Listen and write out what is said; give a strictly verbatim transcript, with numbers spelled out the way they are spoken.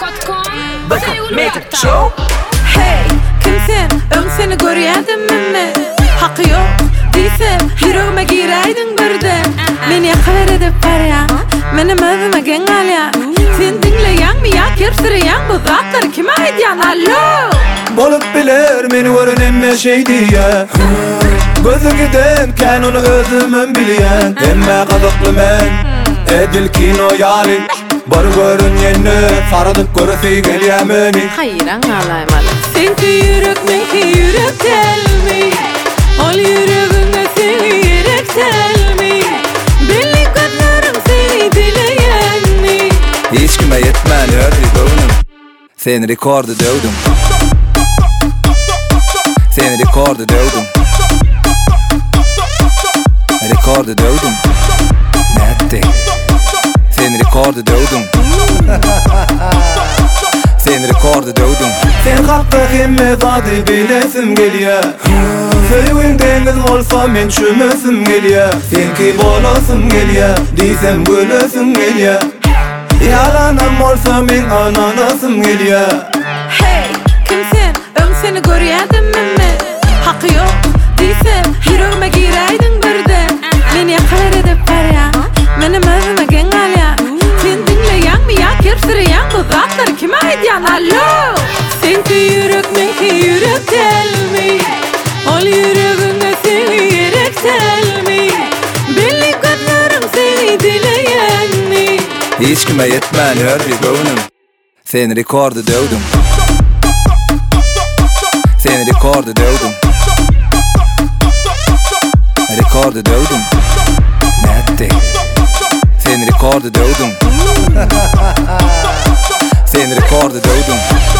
Bakın Magic Show. Hey, kimsen? Ön seni görýärdim mi? Haqqy yok diýse, ýüregime gireýdiň birden. Meni ýakalar edip barýan, menim özüme geň alýan. Sen dinleýänmi ýa kirsireýän bu zatlar kime aýdýan? Allo! Bolup biler meni görünemme şey diye. Gözü giden kan onu özümün bilýän. Emme gazakly men edil kino ýaly. Bar görünýänni saradyp göresi gelýär meni. Hayran alaýmaly. Senki ýürek menki ýürek gelmi. Ol ýüregime seni ýürek selmi. Belli gözlerim seni dileýänmi. Hiç kime yetmän ördü gönlüm. Sen rekordy döwdüm. Sen rekordy döwdüm. Rekordy döwdüm. Nätti? Sen rekordy döwdüm. Sen rekordy döwdüm. Sen hakda hemme zady bilesim gelýär. Söýüň deniz bolsa men çümesim gelýär. Senki bolasym gelýär, diýsem gölesim gelýär. Yalanam bolsa men ananasym gelýär. Hey, kimsen? Ön seni görýärdim mi? Haqqy yok diýse, ýüregime gireýdiň birden. Meni ýakalar edip barýan, menim özüme geň alýan. Sen dinleýänmi ýa kirsireýän bu zatlar kime aýdýan? Allo! Senki ýürek menki ýürek gelmi. Ol ýüregime seni ýürek selmi. Belli gözlerim seni dileýänmi. Hiç kime yetmän ördü gönlüm. Sen rekordy döwdüm. Sen rekordy döwdüm. Rekordy döwdüm. Nätti? Sen rekordy döwdüm. Sen rekordy döwdüm.